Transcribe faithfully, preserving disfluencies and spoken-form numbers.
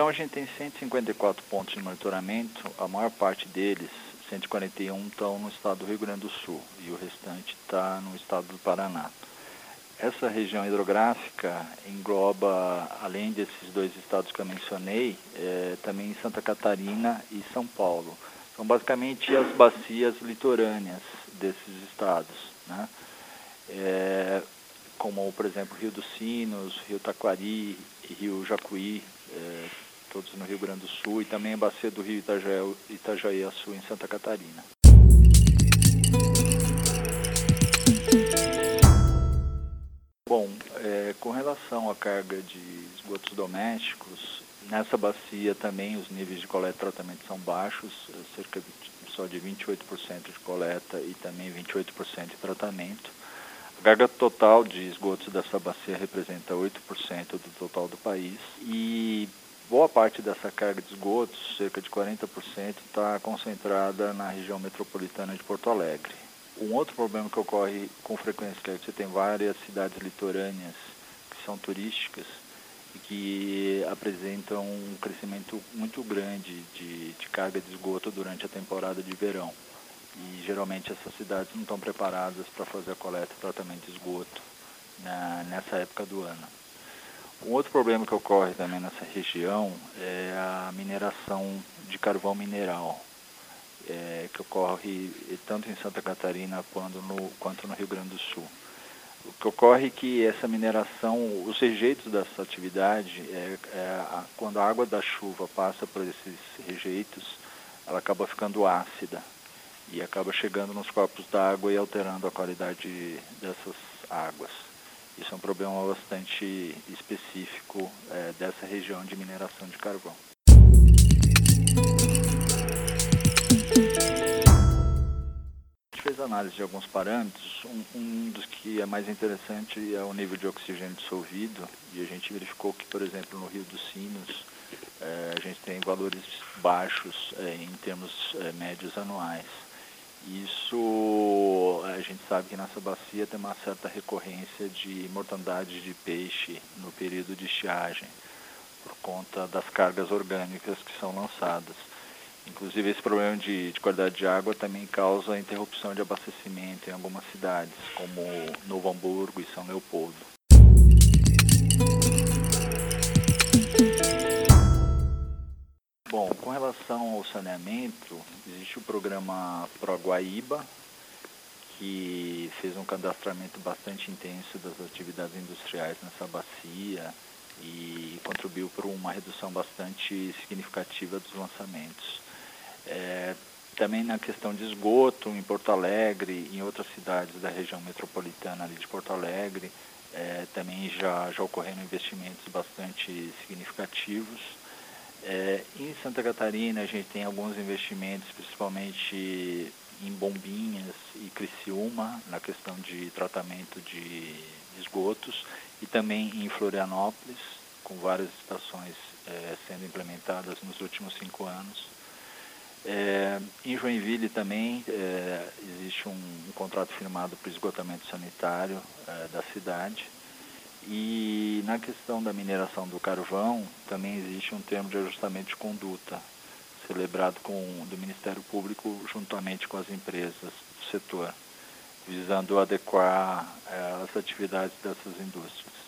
região a gente tem cento e cinquenta e quatro pontos de monitoramento, a maior parte deles, cento e quarenta e um, estão no estado do Rio Grande do Sul e o restante está no estado do Paraná. Essa região hidrográfica engloba, além desses dois estados que eu mencionei, é, também Santa Catarina e São Paulo. São basicamente as bacias litorâneas desses estados, né? É, como, por exemplo, Rio dos Sinos, Rio Taquari, Rio Jacuí, é, todos no Rio Grande do Sul, e também a bacia do Rio Itajaí, Itajaí-Açu, em Santa Catarina. Bom, é, com relação à carga de esgotos domésticos, nessa bacia também os níveis de coleta e tratamento são baixos, cerca de, só de vinte e oito por cento de coleta e também vinte e oito por cento de tratamento. A carga total de esgotos dessa bacia representa oito por cento do total do país e boa parte dessa carga de esgotos, cerca de quarenta por cento, está concentrada na região metropolitana de Porto Alegre. Um outro problema que ocorre com frequência é que você tem várias cidades litorâneas que são turísticas e que apresentam um crescimento muito grande de, de carga de esgoto durante a temporada de verão. E geralmente essas cidades não estão preparadas para fazer a coleta e tratamento de esgoto na, nessa época do ano. Um outro problema que ocorre também nessa região é a mineração de carvão mineral, é, que ocorre tanto em Santa Catarina quanto no, quanto no Rio Grande do Sul. O que ocorre é que essa mineração, os rejeitos dessa atividade, é, é, a, quando a água da chuva passa por esses rejeitos, ela acaba ficando ácida e acaba chegando nos corpos d'água e alterando a qualidade dessas águas. Isso é um problema bastante específico é, dessa região de mineração de carvão. A gente fez análise de alguns parâmetros. Um, um dos que é mais interessante é o nível de oxigênio dissolvido, e a gente verificou que, por exemplo, no Rio dos Sinos, é, a gente tem valores baixos é, em termos é, médios anuais. Isso, a gente sabe que nessa bacia tem uma certa recorrência de mortandade de peixe no período de estiagem, por conta das cargas orgânicas que são lançadas. Inclusive, esse problema de, de qualidade de água também causa interrupção de abastecimento em algumas cidades, como Novo Hamburgo e São Leopoldo. Bom, com relação ao saneamento, existe o programa Proguaíba, que fez um cadastramento bastante intenso das atividades industriais nessa bacia e contribuiu para uma redução bastante significativa dos lançamentos. É, também na questão de esgoto, em Porto Alegre e em outras cidades da região metropolitana ali de Porto Alegre, é, também já, já ocorreram investimentos bastante significativos. É, em Santa Catarina a gente tem alguns investimentos, principalmente em Bombinhas e Criciúma, na questão de tratamento de esgotos, e também em Florianópolis, com várias estações é, sendo implementadas nos últimos cinco anos. É, em Joinville também é, existe um, um contrato firmado para o esgotamento sanitário é, da cidade. E na questão da mineração do carvão, também existe um termo de ajustamento de conduta, celebrado com, do Ministério Público juntamente com as empresas do setor, visando adequar é, as atividades dessas indústrias.